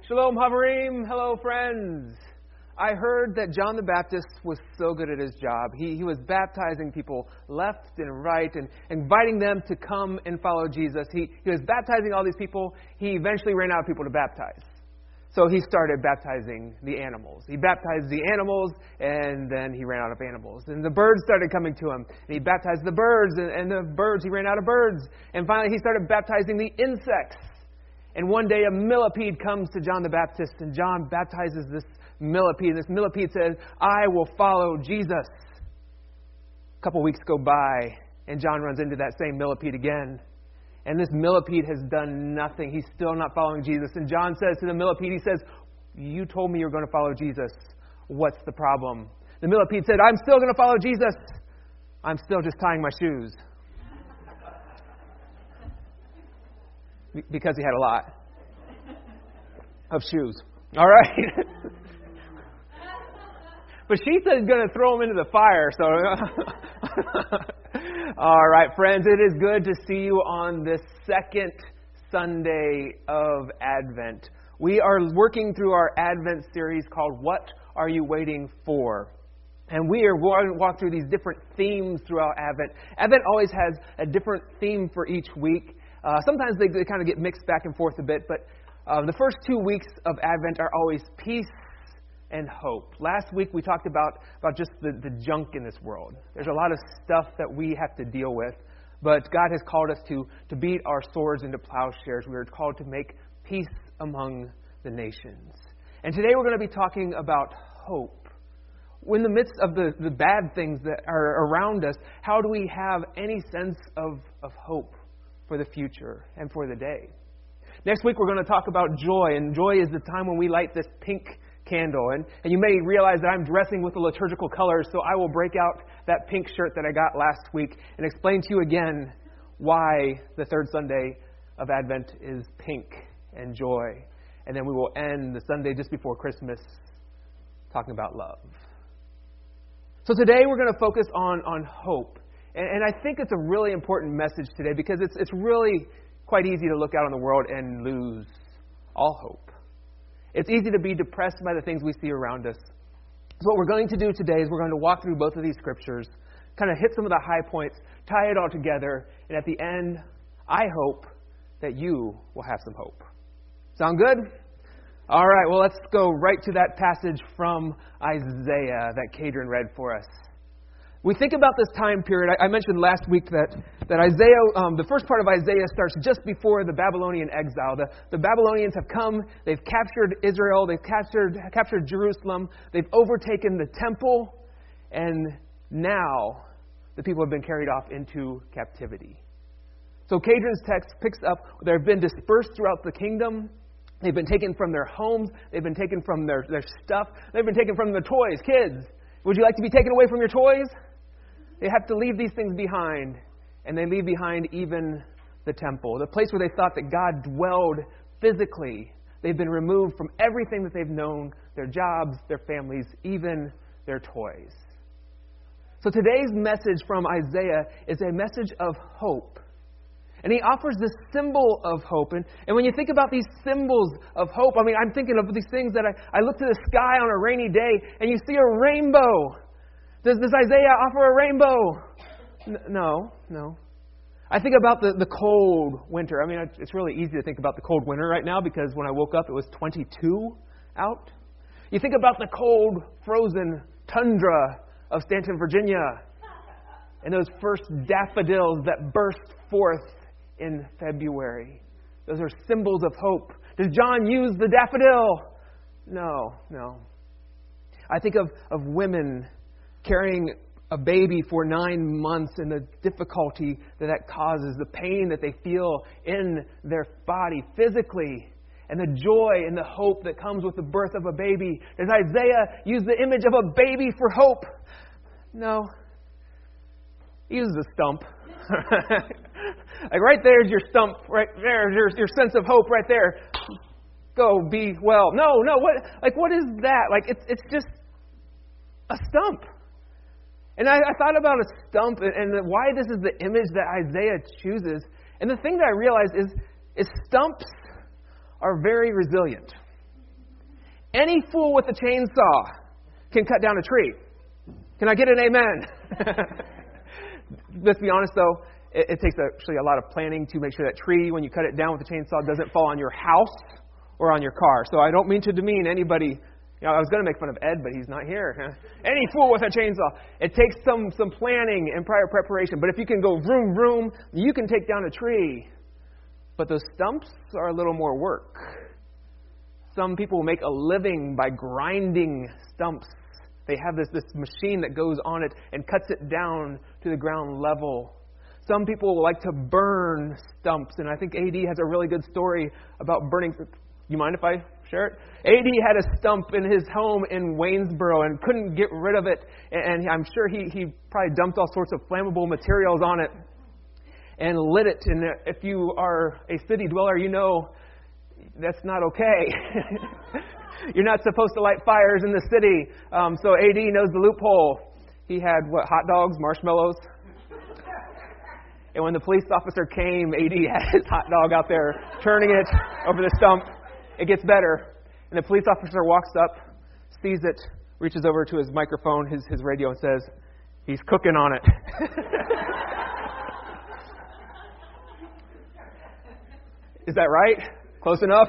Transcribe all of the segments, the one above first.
Shalom Havarim. Hello, friends. I heard that John the Baptist was so good at his job. He was baptizing people left and right and inviting them to come and follow Jesus. He was baptizing all these people. He eventually ran out of people to baptize. So he started baptizing the animals. He baptized the animals, and then he ran out of animals. And the birds started coming to him. And he baptized the birds, and the birds, he ran out of birds. And finally, he started baptizing the insects. And one day, a millipede comes to John the Baptist, and John baptizes this millipede. And this millipede says, I will follow Jesus. A couple weeks go by, and John runs into that same millipede again. And this millipede has done nothing. He's still not following Jesus. And John says to the millipede, he says, you told me you were going to follow Jesus. What's the problem? The millipede said, I'm still going to follow Jesus. I'm still just tying my shoes. Because he had a lot of shoes. All right? But she said he's going to throw them into the fire. So, all right, friends, it is good to see you on this second Sunday of Advent. We are working through our Advent series called What Are You Waiting For? And we are going to walk through these different themes throughout Advent. Advent always has a different theme for each week. Sometimes they kind of get mixed back and forth a bit, but the first 2 weeks of Advent are always peace and hope. Last week we talked about just the junk in this world. There's a lot of stuff that we have to deal with, but God has called us to beat our swords into plowshares. We are called to make peace among the nations. And today we're going to be talking about hope. In the midst of the bad things that are around us, how do we have any sense of hope for the future and for the day? Next week we're going to talk about joy, and joy is the time when we light this pink candle. And you may realize that I'm dressing with the liturgical colors, so I will break out that pink shirt that I got last week and explain to you again why the third Sunday of Advent is pink and joy. And then we will end the Sunday just before Christmas talking about love. So today we're going to focus on hope. And I think it's a really important message today because it's really quite easy to look out on the world and lose all hope. It's easy to be depressed by the things we see around us. So what we're going to do today is we're going to walk through both of these scriptures, kind of hit some of the high points, tie it all together, and at the end, I hope that you will have some hope. Sound good? All right, well, let's go right to that passage from Isaiah that Kadron read for us. We think about this time period. I mentioned last week that Isaiah, the first part of Isaiah starts just before the Babylonian exile. The Babylonians have come. They've captured Israel. They've captured Jerusalem. They've overtaken the temple. And now the people have been carried off into captivity. So Kadron's text picks up, they've been dispersed throughout the kingdom. They've been taken from their homes. They've been taken from their stuff. They've been taken from their toys. Kids, would you like to be taken away from your toys? They have to leave these things behind, and they leave behind even the temple, the place where they thought that God dwelled physically. They've been removed from everything that they've known, their jobs, their families, even their toys. So today's message from Isaiah is a message of hope. And he offers this symbol of hope. And when you think about these symbols of hope, I mean, I'm thinking of these things that I look to the sky on a rainy day, and you see a rainbow. Does Isaiah offer a rainbow? No. I think about the cold winter. I mean, it's really easy to think about the cold winter right now because when I woke up, it was 22 out. You think about the cold, frozen tundra of Stanton, Virginia, and those first daffodils that burst forth in February. Those are symbols of hope. Does John use the daffodil? No. I think of women carrying a baby for 9 months and the difficulty that causes, the pain that they feel in their body physically, and the joy and the hope that comes with the birth of a baby. Does Isaiah use the image of a baby for hope? No. He uses a stump. Like right there's your stump. Right there's your sense of hope right there. Go be well. No. What is that? Like it's just a stump. And I thought about a stump and why this is the image that Isaiah chooses. And the thing that I realized is stumps are very resilient. Any fool with a chainsaw can cut down a tree. Can I get an amen? Let's be honest, though. It takes actually a lot of planning to make sure that tree, when you cut it down with a chainsaw, doesn't fall on your house or on your car. So I don't mean to demean anybody. I was going to make fun of Ed, but he's not here. Any fool with a chainsaw. It takes some planning and prior preparation. But if you can go vroom, vroom, you can take down a tree. But those stumps are a little more work. Some people make a living by grinding stumps. They have this machine that goes on it and cuts it down to the ground level. Some people like to burn stumps, and I think AD has a really good story about burning. You mind if I share it? AD had a stump in his home in Waynesboro and couldn't get rid of it, and I'm sure he probably dumped all sorts of flammable materials on it and lit it. And if you are a city dweller, you know that's not okay. You're not supposed to light fires in the city. So AD knows the loophole. He had, hot dogs, marshmallows? And when the police officer came, AD had his hot dog out there, turning it over the stump. It gets better. And the police officer walks up, sees it, reaches over to his microphone, his radio, and says, "He's cooking on it." Is that right? Close enough?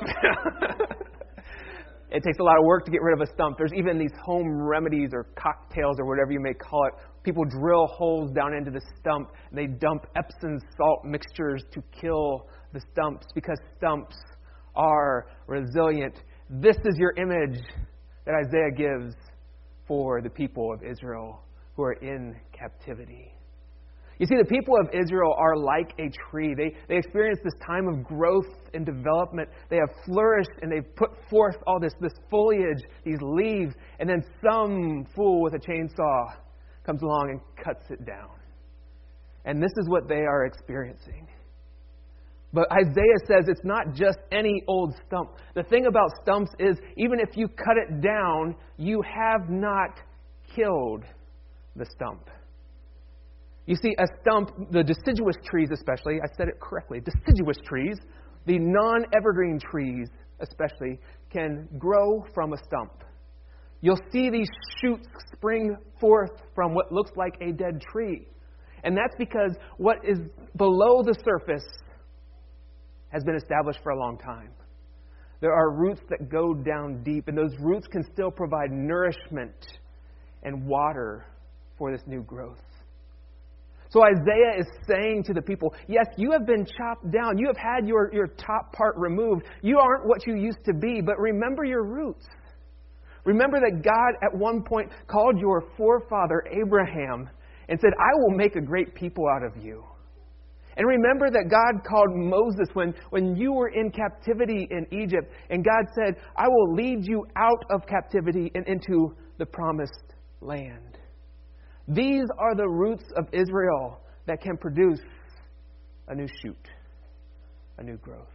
It takes a lot of work to get rid of a stump. There's even these home remedies or cocktails or whatever you may call it. People drill holes down into the stump, and they dump Epsom salt mixtures to kill the stumps because stumps are resilient. This is your image that Isaiah gives for the people of Israel who are in captivity. You see, the people of Israel are like a tree. They experience this time of growth and development. They have flourished and they've put forth all this foliage, these leaves, and then some fool with a chainsaw comes along and cuts it down. And this is what they are experiencing. But Isaiah says it's not just any old stump. The thing about stumps is even if you cut it down, you have not killed the stump. You see, a stump, the deciduous trees especially, I said it correctly, deciduous trees, the non-evergreen trees especially, can grow from a stump. You'll see these shoots spring forth from what looks like a dead tree. And that's because what is below the surface has been established for a long time. There are roots that go down deep, and those roots can still provide nourishment and water for this new growth. So Isaiah is saying to the people, yes, you have been chopped down. You have had your top part removed. You aren't what you used to be, but remember your roots. Remember that God at one point called your forefather Abraham and said, "I will make a great people out of you." And remember that God called Moses when you were in captivity in Egypt, and God said, "I will lead you out of captivity and into the promised land." These are the roots of Israel that can produce a new shoot, a new growth.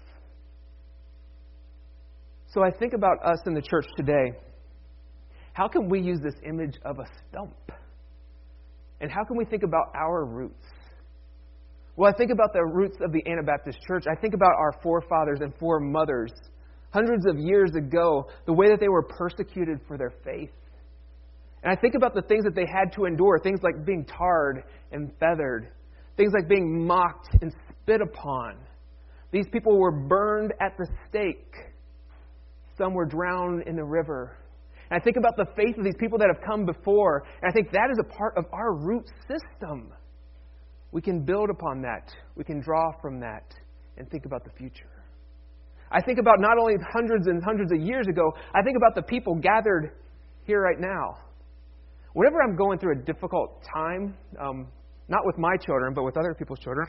So I think about us in the church today. How can we use this image of a stump? And how can we think about our roots? Well, I think about the roots of the Anabaptist Church. I think about our forefathers and foremothers hundreds of years ago, the way that they were persecuted for their faith. And I think about the things that they had to endure, things like being tarred and feathered, things like being mocked and spit upon. These people were burned at the stake. Some were drowned in the river. And I think about the faith of these people that have come before, and I think that is a part of our root system. We can build upon that. We can draw from that and think about the future. I think about not only hundreds and hundreds of years ago, I think about the people gathered here right now. Whenever I'm going through a difficult time, not with my children, but with other people's children.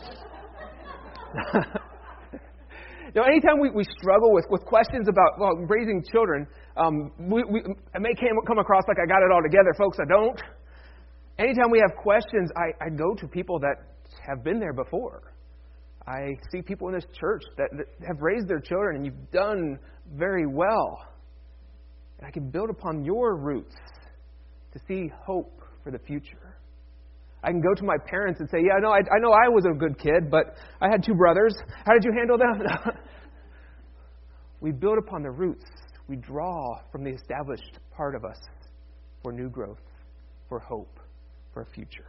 Anytime we struggle with questions about raising children, I may come across like I got it all together. Folks, I don't. Anytime we have questions, I go to people that have been there before. I see people in this church that have raised their children, and you've done very well. And I can build upon your roots to see hope for the future. I can go to my parents and say, "Yeah, I know I was a good kid, but I had two brothers. How did you handle them?" We build upon the roots. we draw from the established part of us for new growth, for hope, for a future.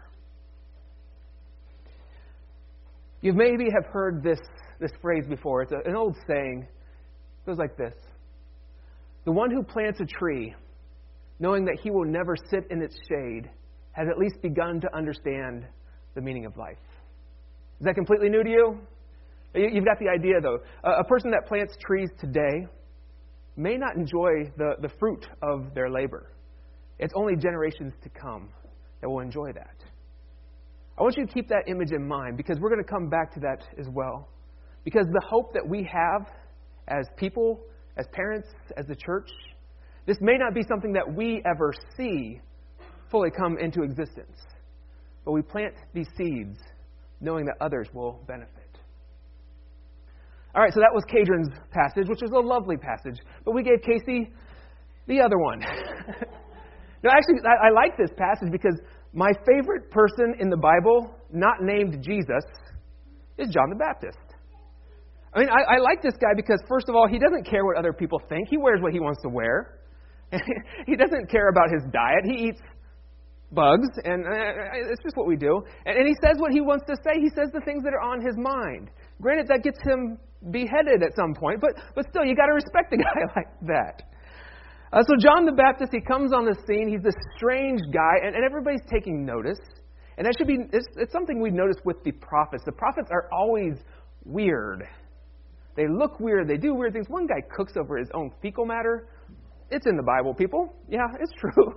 You maybe have heard this phrase before. It's an old saying. It goes like this. The one who plants a tree, knowing that he will never sit in its shade, has at least begun to understand the meaning of life. Is that completely new to you? You've got the idea, though. A person that plants trees today may not enjoy the fruit of their labor. It's only generations to come that will enjoy that. I want you to keep that image in mind, because we're going to come back to that as well. Because the hope that we have as people, as parents, as the church, this may not be something that we ever see fully come into existence. But we plant these seeds knowing that others will benefit. All right, so that was Kadron's passage, which was a lovely passage. But we gave Casey the other one. No, actually, I like this passage because my favorite person in the Bible, not named Jesus, is John the Baptist. I mean, I like this guy because, first of all, he doesn't care what other people think. He wears what he wants to wear. He doesn't care about his diet. He eats bugs, and it's just what we do. And he says what he wants to say. He says the things that are on his mind. Granted, that gets him beheaded at some point, but still, you got to respect a guy like that. So John the Baptist, he comes on the scene. He's this strange guy, and everybody's taking notice. And that should be, it's something we've noticed with the prophets. The prophets are always weird. They look weird. They do weird things. One guy cooks over his own fecal matter. It's in the Bible, people. Yeah, it's true.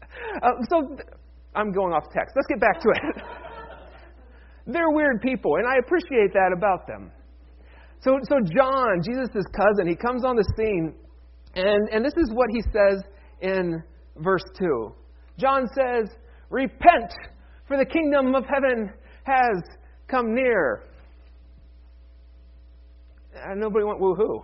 So I'm going off text. Let's get back to it. They're weird people, and I appreciate that about them. So John, Jesus' cousin, he comes on the scene, and this is what he says in verse 2. John says, "Repent, for the kingdom of heaven has come near." And nobody went woohoo.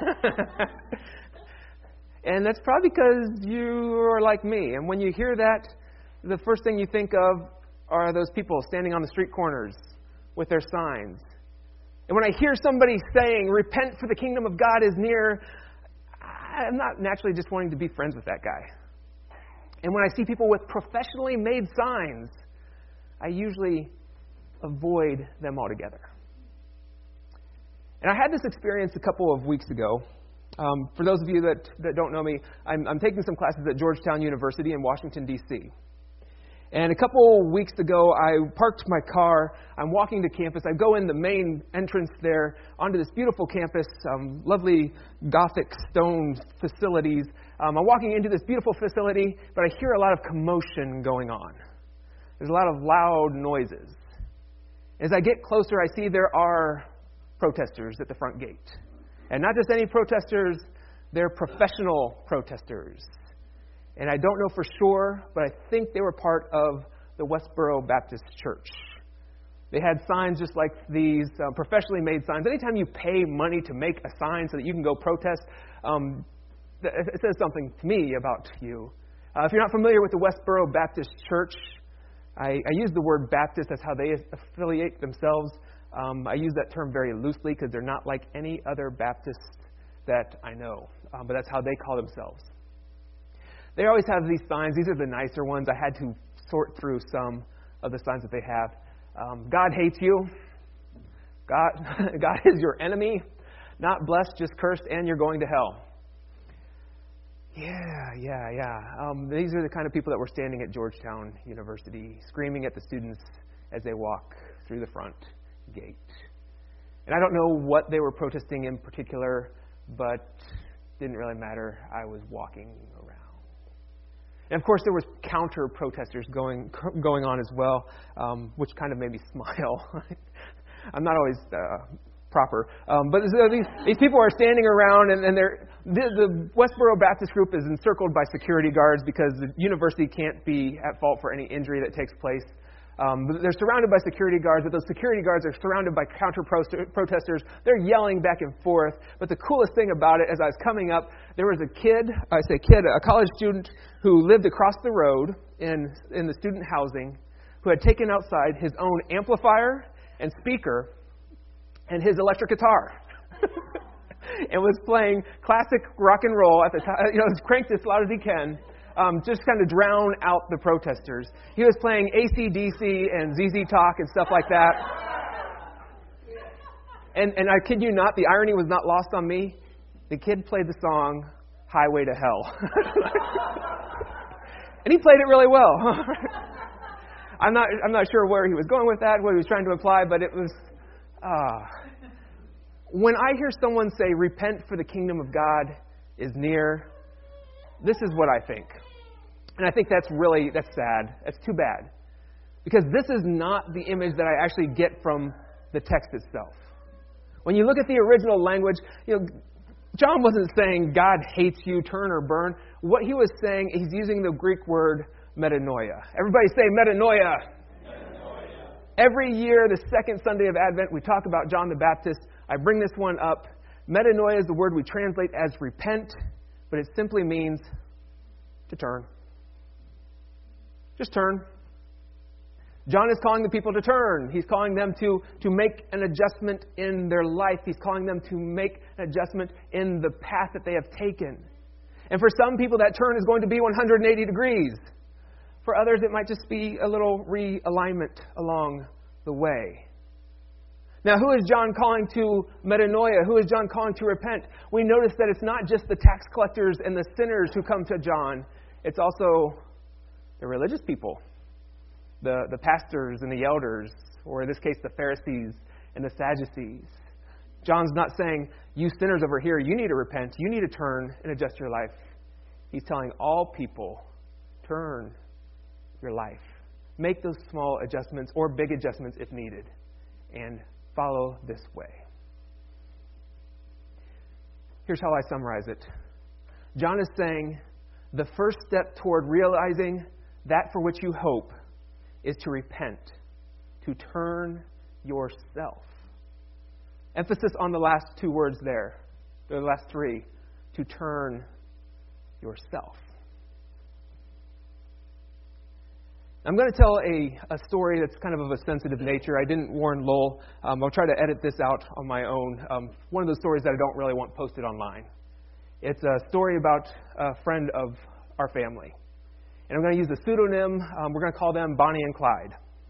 And that's probably because you are like me. And when you hear that, the first thing you think of are those people standing on the street corners with their signs. And when I hear somebody saying, "Repent, for the kingdom of God is near," I'm not naturally just wanting to be friends with that guy. And when I see people with professionally made signs, I usually avoid them altogether. And I had this experience a couple of weeks ago. For those of you that don't know me, I'm taking some classes at Georgetown University in Washington, D.C. And a couple weeks ago, I parked my car. I'm walking to campus. I go in the main entrance there onto this beautiful campus, lovely Gothic stone facilities. I'm walking into this beautiful facility, but I hear a lot of commotion going on. There's a lot of loud noises. As I get closer, I see there are protesters at the front gate. And not just any protesters, they're professional protesters. And I don't know for sure, but I think they were part of the Westboro Baptist Church. They had signs just like these, professionally made signs. Anytime you pay money to make a sign so that you can go protest, it says something to me about you. If you're not familiar with the Westboro Baptist Church, I use the word Baptist. That's how they affiliate themselves. I use that term very loosely because they're not like any other Baptists that I know. But that's how they call themselves. They always have these signs. These are the nicer ones. I had to sort through some of the signs that they have. God hates you. God is your enemy. Not blessed, just cursed, and you're going to hell. Yeah. These are the kind of people that were standing at Georgetown University, screaming at the students as they walk through the front gate. And I don't know what they were protesting in particular, but it didn't really matter. I was walking around. And of course, there was counter protesters going on as well, which kind of made me smile. I'm not always proper, but these people are standing around, and the Westboro Baptist group is encircled by security guards because the university can't be at fault for any injury that takes place. But they're surrounded by security guards, but those security guards are surrounded by counter-protesters. They're yelling back and forth. But the coolest thing about it, as I was coming up, there was a college student who lived across the road in the student housing, who had taken outside his own amplifier and speaker and his electric guitar. and was playing classic rock and roll at the time. Cranked as loud as he can, just kind of drown out the protesters. He was playing AC/DC and ZZ Top and stuff like that. And I kid you not, the irony was not lost on me. The kid played the song Highway to Hell. And he played it really well. I'm not sure where he was going with that, what he was trying to imply, but it was... When I hear someone say, repent for the kingdom of God is near, this is what I think. And I think that's sad. That's too bad. Because this is not the image that I actually get from the text itself. When you look at the original language, John wasn't saying God hates you, turn or burn. What he was saying, he's using the Greek word metanoia. Everybody say metanoia. Metanoia. Every year, the second Sunday of Advent, we talk about John the Baptist. I bring this one up. Metanoia is the word we translate as repent, but it simply means to turn. Just turn. John is calling the people to turn. He's calling them to make an adjustment in their life. He's calling them to make an adjustment in the path that they have taken. And for some people, that turn is going to be 180 degrees. For others, it might just be a little realignment along the way. Now, who is John calling to metanoia? Who is John calling to repent? We notice that it's not just the tax collectors and the sinners who come to John. It's also the religious people. The pastors and the elders, or in this case, the Pharisees and the Sadducees. John's not saying, you sinners over here, you need to repent, you need to turn and adjust your life. He's telling all people, turn your life. Make those small adjustments or big adjustments if needed, and follow this way. Here's how I summarize it. John is saying, the first step toward realizing that for which you hope is to repent, to turn yourself. Emphasis on the last two words there, the last three, to turn yourself. I'm going to tell a story that's kind of a sensitive nature. I didn't warn Lowell. I'll try to edit this out on my own. One of those stories that I don't really want posted online. It's a story about a friend of our family. And I'm going to use a pseudonym. We're going to call them Bonnie and Clyde.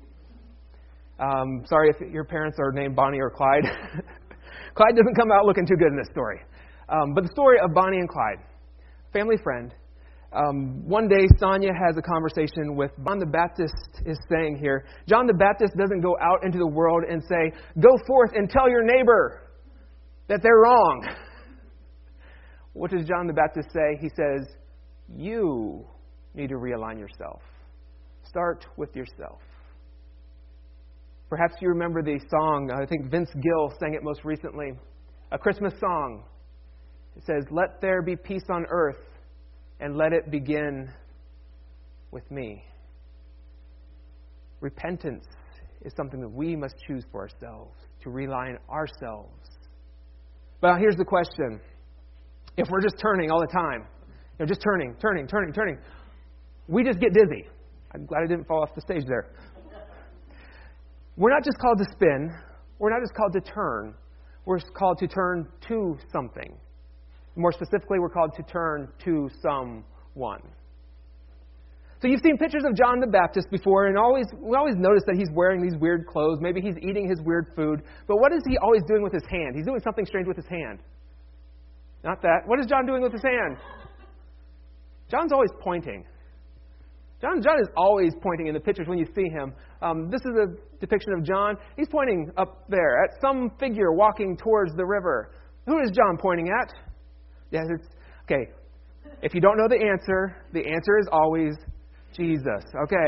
Sorry if your parents are named Bonnie or Clyde. Clyde doesn't come out looking too good in this story. But the story of Bonnie and Clyde, family friend. One day, Sonia has a conversation with John the Baptist is saying here. John the Baptist doesn't go out into the world and say, go forth and tell your neighbor that they're wrong. What does John the Baptist say? He says, you need to realign yourself. Start with yourself. Perhaps you remember the song, I think Vince Gill sang it most recently, a Christmas song. It says, let there be peace on earth, and let it begin with me. Repentance is something that we must choose for ourselves, to realign ourselves. But here's the question. If we're just turning all the time, just turning, we just get dizzy. I'm glad I didn't fall off the stage there. We're not just called to spin. We're not just called to turn. We're called to turn to something. More specifically, we're called to turn to someone. So you've seen pictures of John the Baptist before, and we always notice that he's wearing these weird clothes. Maybe he's eating his weird food. But what is he always doing with his hand? He's doing something strange with his hand. Not that. What is John doing with his hand? John's always pointing. John is always pointing in the pictures when you see him. This is a depiction of John. He's pointing up there at some figure walking towards the river. Who is John pointing at? Yes, okay. If you don't know the answer is always Jesus. Okay.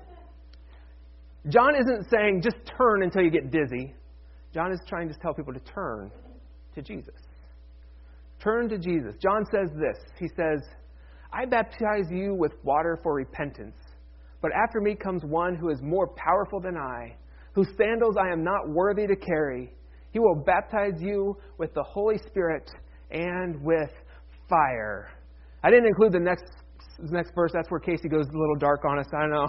John isn't saying just turn until you get dizzy. John is trying to tell people to turn to Jesus. Turn to Jesus. John says this. He says, I baptize you with water for repentance, but after me comes one who is more powerful than I, whose sandals I am not worthy to carry. He will baptize you with the Holy Spirit and with fire. I didn't include the next verse. That's where Casey goes a little dark on us. I don't know.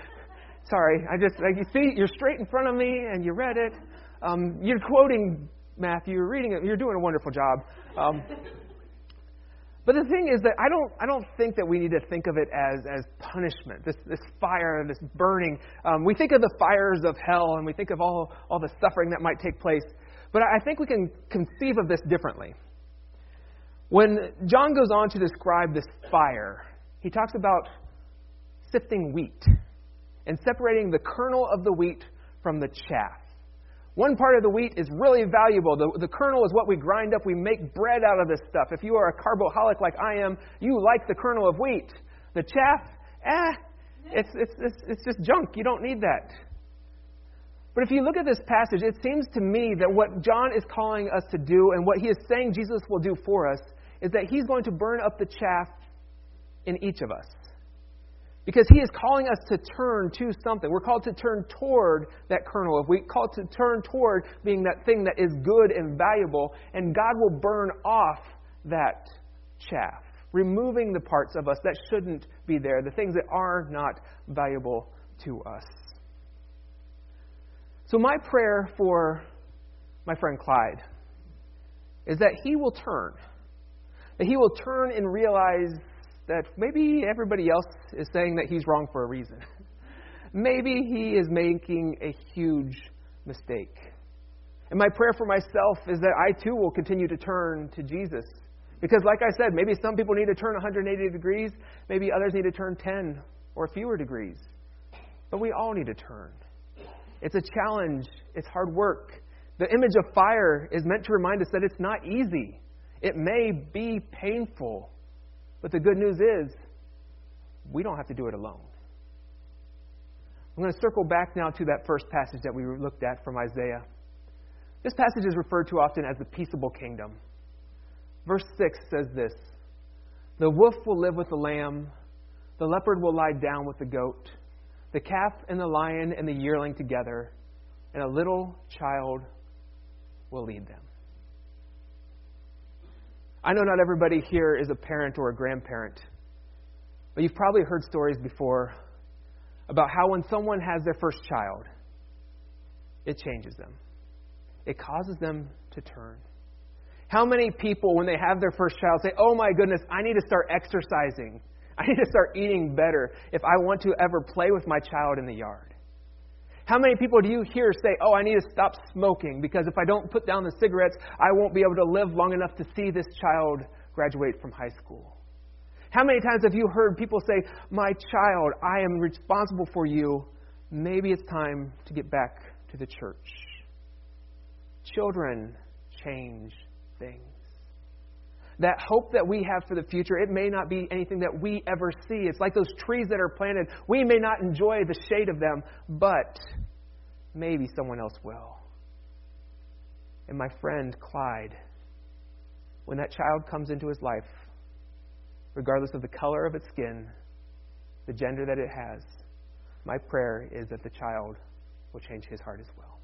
Sorry. You see, you're straight in front of me and you read it. You're quoting Matthew. You're reading it. You're doing a wonderful job. But the thing is that I don't think that we need to think of it as punishment, this fire, this burning. We think of the fires of hell, and we think of all the suffering that might take place. But I think we can conceive of this differently. When John goes on to describe this fire, he talks about sifting wheat and separating the kernel of the wheat from the chaff. One part of the wheat is really valuable. The kernel is what we grind up. We make bread out of this stuff. If you are a carboholic like I am, you like the kernel of wheat. The chaff, it's just junk. You don't need that. But if you look at this passage, it seems to me that what John is calling us to do and what he is saying Jesus will do for us is that he's going to burn up the chaff in each of us. Because he is calling us to turn to something. We're called to turn toward that kernel of wheat, called to turn toward being that thing that is good and valuable, and God will burn off that chaff, removing the parts of us that shouldn't be there, the things that are not valuable to us. So my prayer for my friend Clyde is that he will turn. That he will turn and realize that maybe everybody else is saying that he's wrong for a reason. Maybe he is making a huge mistake. And my prayer for myself is that I too will continue to turn to Jesus. Because like I said, maybe some people need to turn 180 degrees. Maybe others need to turn 10 or fewer degrees. But we all need to turn. It's a challenge. It's hard work. The image of fire is meant to remind us that it's not easy. It may be painful. But the good news is, we don't have to do it alone. I'm going to circle back now to that first passage that we looked at from Isaiah. This passage is referred to often as the peaceable kingdom. Verse 6 says this: "The wolf will live with the lamb, the leopard will lie down with the goat, the calf and the lion and the yearling together, and a little child will lead them." I know not everybody here is a parent or a grandparent, but you've probably heard stories before about how when someone has their first child, it changes them. It causes them to turn. How many people, when they have their first child, say, "Oh my goodness, I need to start exercising. I need to start eating better if I want to ever play with my child in the yard"? How many people do you hear say, "Oh, I need to stop smoking because if I don't put down the cigarettes, I won't be able to live long enough to see this child graduate from high school"? How many times have you heard people say, "My child, I am responsible for you. Maybe it's time to get back to the church"? Children change things. That hope that we have for the future, it may not be anything that we ever see. It's like those trees that are planted. We may not enjoy the shade of them, but maybe someone else will. And my friend Clyde, when that child comes into his life, regardless of the color of its skin, the gender that it has, my prayer is that the child will change his heart as well.